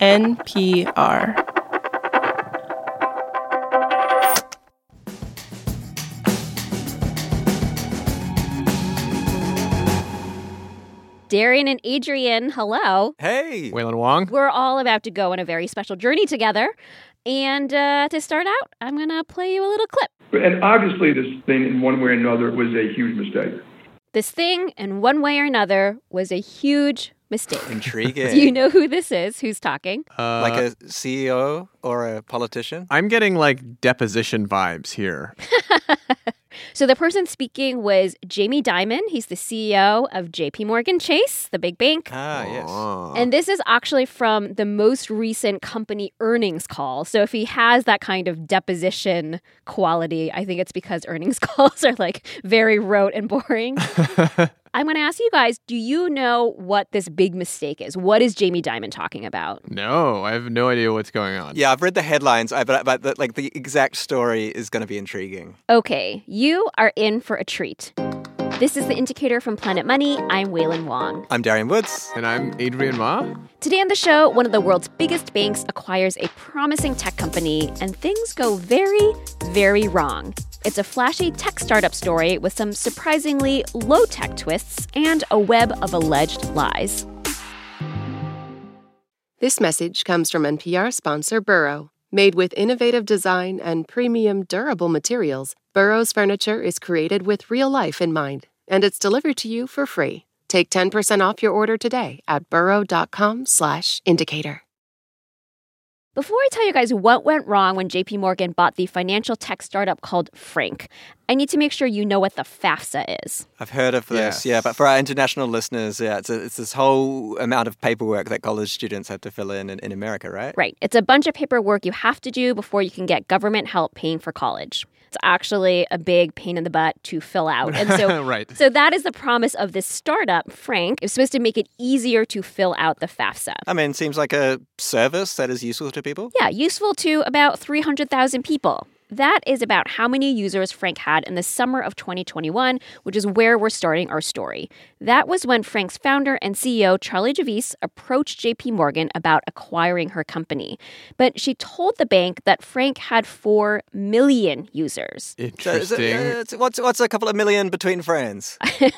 NPR. Darian and Adrian, hello. Hey. Waylon Wong. We're all about to go on a very special journey together. And to start out, I'm going to play you a little clip. And obviously this thing, in one way or another, was a huge mistake. This thing, in one way or another, was a huge mistake. Intriguing. Do you know who this is? Who's talking? Like a CEO or a politician? I'm getting like deposition vibes here. So the person speaking was Jamie Dimon. He's the CEO of JP Morgan Chase, the big bank. Ah, yes. And this is actually from the most recent company earnings call. So if he has that kind of deposition quality, I think it's because earnings calls are like very rote and boring. I'm going to ask you guys, do you know what this big mistake is? What is Jamie Dimon talking about? No, I have no idea what's going on. Yeah, I've read the headlines, but the exact story is going to be intriguing. Okay, you are in for a treat. This is The Indicator from Planet Money. I'm Waylon Wong. I'm Darian Woods. And I'm Adrian Ma. Today on the show, one of the world's biggest banks acquires a promising tech company, and things go very, very wrong. It's a flashy tech startup story with some surprisingly low-tech twists and a web of alleged lies. This message comes from NPR sponsor Burrow. Made with innovative design and premium durable materials, Burrow's furniture is created with real life in mind, and it's delivered to you for free. Take 10% off your order today at burrow.com/indicator. Before I tell you guys what went wrong when JP Morgan bought the financial tech startup called Frank, I need to make sure you know what the FAFSA is. I've heard of this, yeah, but for our international listeners, it's this whole amount of paperwork that college students have to fill in America, right? Right. It's a bunch of paperwork you have to do before you can get government help paying for college. It's actually a big pain in the butt to fill out. And so, right. So that is the promise of this startup, Frank. It's supposed to make it easier to fill out the FAFSA. I mean, it seems like a service that is useful to people. Yeah, useful to about 300,000 people. That is about how many users Frank had in the summer of 2021, which is where we're starting our story. That was when Frank's founder and CEO, Charlie Javice, approached JP Morgan about acquiring her company. But she told the bank that Frank had 4 million users. Interesting. So, what's a couple of million between friends?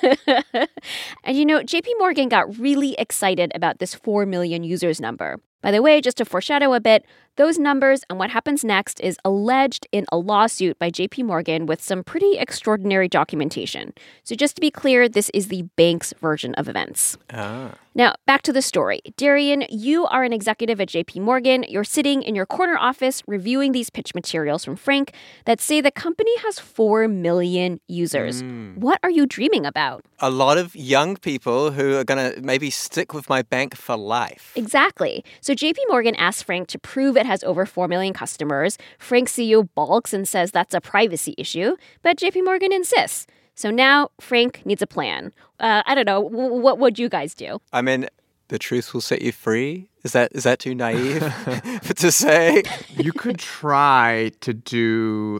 And JP Morgan got really excited about this 4 million users number. By the way, just to foreshadow a bit, those numbers and what happens next is alleged in a lawsuit by JP Morgan with some pretty extraordinary documentation. So just to be clear, this is the bank's version of events. Now, back to the story. Darian, you are an executive at JP Morgan. You're sitting in your corner office reviewing these pitch materials from Frank that say the company has 4 million users. What are you dreaming about? A lot of young people who are going to maybe stick with my bank for life. Exactly. So JP Morgan asked Frank to prove it has over 4 million customers. Frank's CEO balks and says that's a privacy issue, but JP Morgan insists. So now Frank needs a plan. I don't know. What would you guys do? I mean, the truth will set you free. Is that too naive to say? You could try to do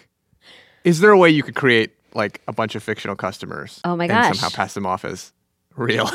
is there a way you could create a bunch of fictional customers? Oh my gosh. And somehow pass them off as real?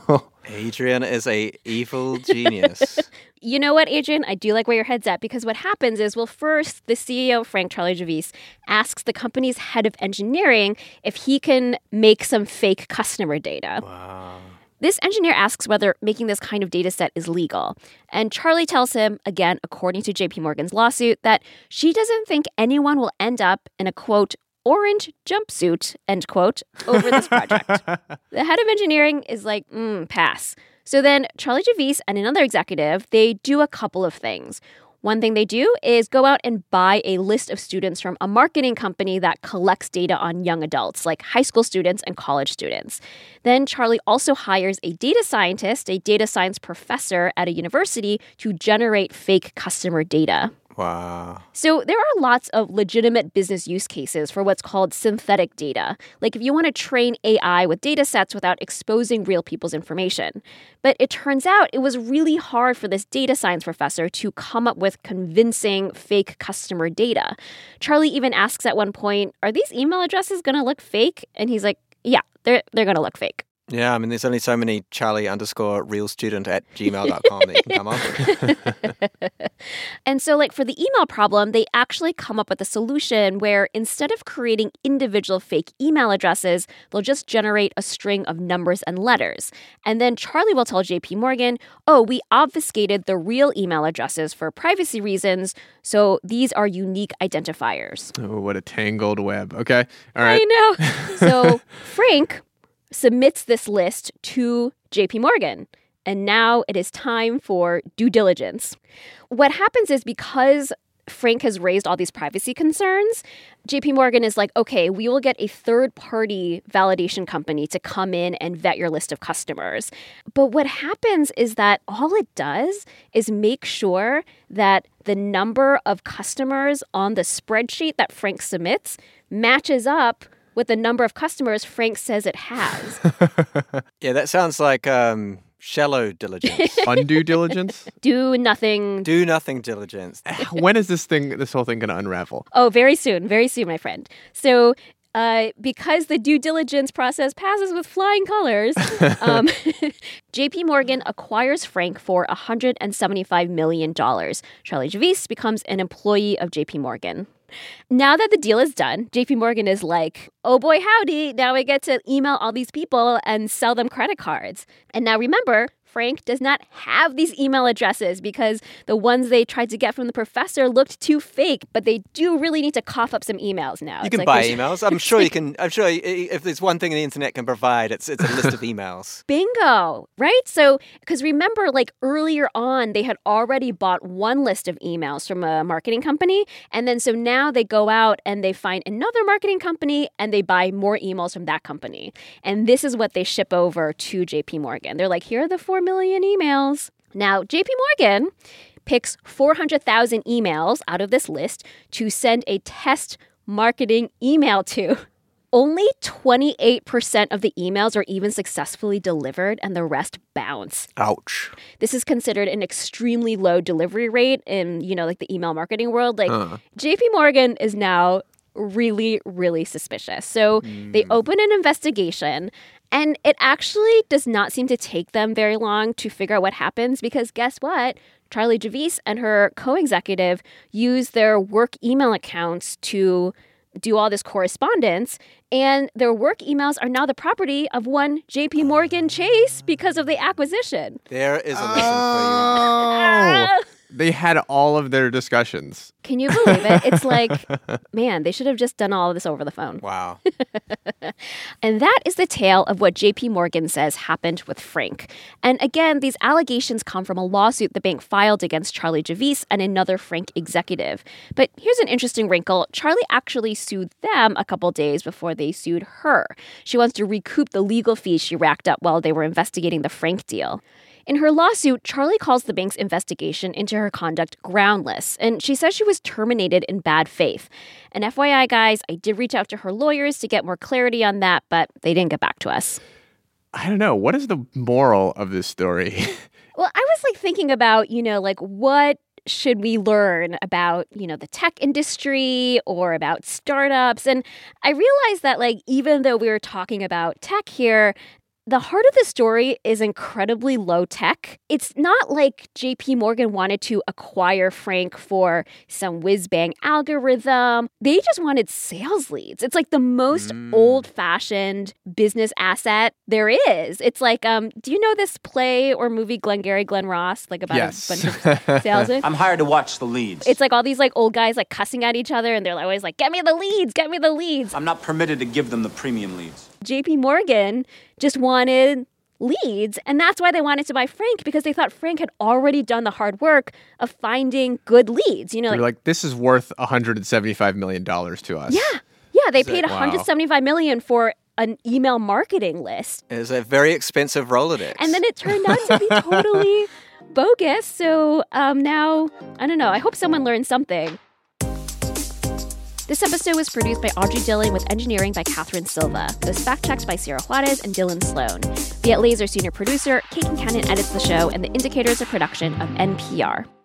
Adrian is a evil genius. You know what, Adrian? I do like where your head's at, because what happens is, first, the CEO, Frank Charlie Javice, asks the company's head of engineering if he can make some fake customer data. Wow. This engineer asks whether making this kind of data set is legal. And Charlie tells him, again, according to JP Morgan's lawsuit, that she doesn't think anyone will end up in a, quote, orange jumpsuit, end quote, over this project. The head of engineering is like, pass. So then Charlie Javice and another executive, they do a couple of things. One thing they do is go out and buy a list of students from a marketing company that collects data on young adults, like high school students and college students. Then Charlie also hires a data scientist, a data science professor at a university, to generate fake customer data. Wow. So there are lots of legitimate business use cases for what's called synthetic data. Like if you want to train AI with data sets without exposing real people's information. But it turns out it was really hard for this data science professor to come up with convincing fake customer data. Charlie even asks at one point, are these email addresses going to look fake? And he's like, yeah, they're going to look fake. Yeah, I mean, there's only so many Charlie_realstudent@gmail.com that you can come up with. And so, like, for the email problem, they actually come up with a solution where instead of creating individual fake email addresses, they'll just generate a string of numbers and letters. And then Charlie will tell JP Morgan, oh, we obfuscated the real email addresses for privacy reasons, so these are unique identifiers. Oh, what a tangled web. Okay. All right. I know. So Frank submits this list to JP Morgan. And now it is time for due diligence. What happens is because Frank has raised all these privacy concerns, JP Morgan is like, okay, we will get a third-party validation company to come in and vet your list of customers. But what happens is that all it does is make sure that the number of customers on the spreadsheet that Frank submits matches up with the number of customers Frank says it has. Yeah, that sounds like shallow diligence. Undue diligence? Do nothing. Do nothing diligence. When is this whole thing going to unravel? Oh, very soon, my friend. So because the due diligence process passes with flying colors, JP Morgan acquires Frank for $175 million. Charlie Javice becomes an employee of JP Morgan. Now that the deal is done, JP Morgan is like, oh boy, howdy, now I get to email all these people and sell them credit cards. And now remember, Frank does not have these email addresses because the ones they tried to get from the professor looked too fake, but they do really need to cough up some emails now. You can buy emails. I'm sure you can. I'm sure if there's one thing the internet can provide, it's a list of emails. Bingo, right? So, because remember, like earlier on, they had already bought one list of emails from a marketing company. And then so now they go out and they find another marketing company and they buy more emails from that company. And this is what they ship over to JP Morgan. They're like, here are the 4 million emails. Now, JP Morgan picks 400,000 emails out of this list to send a test marketing email to. Only 28% of the emails are even successfully delivered and the rest bounce. Ouch. This is considered an extremely low delivery rate in, like the email marketing world. Like JP Morgan is now really, really suspicious. So they open an investigation and it actually does not seem to take them very long to figure out what happens because guess what? Charlie Javice and her co-executive use their work email accounts to do all this correspondence, and their work emails are now the property of one JP Morgan Chase because of the acquisition. There is a lesson for you. They had all of their discussions. Can you believe it? It's like, man, they should have just done all of this over the phone. Wow. And that is the tale of what JP Morgan says happened with Frank. And again, these allegations come from a lawsuit the bank filed against Charlie Javice and another Frank executive. But here's an interesting wrinkle. Charlie actually sued them a couple days before they sued her. She wants to recoup the legal fees she racked up while they were investigating the Frank deal. In her lawsuit, Charlie calls the bank's investigation into her conduct groundless, and she says she was terminated in bad faith. And FYI, guys, I did reach out to her lawyers to get more clarity on that, but they didn't get back to us. I don't know. What is the moral of this story? Well, I was thinking about, what should we learn about, the tech industry or about startups? And I realized that, even though we were talking about tech here, the heart of the story is incredibly low tech. It's not like JP Morgan wanted to acquire Frank for some whiz-bang algorithm. They just wanted sales leads. It's like the most old-fashioned business asset there is. It's like, do you know this play or movie Glengarry Glen Ross? About a bunch of salesmen? I'm hired to watch the leads. It's like all these old guys cussing at each other and they're always like, get me the leads, get me the leads. I'm not permitted to give them the premium leads. JP Morgan just wanted leads, and that's why they wanted to buy Frank, because they thought Frank had already done the hard work of finding good leads. They're like, this is worth $175 million to us. Yeah, they paid $175 million for an email marketing list. It was a very expensive Rolodex. And then it turned out to be totally bogus. So now, I don't know, I hope someone learned something. This episode was produced by Audrey Dillon with engineering by Catherine Silva. It was fact-checked by Sierra Juarez and Dylan Sloan. Viet Laser senior producer, Kate Kincannon edits the show, and The Indicator is a production of NPR.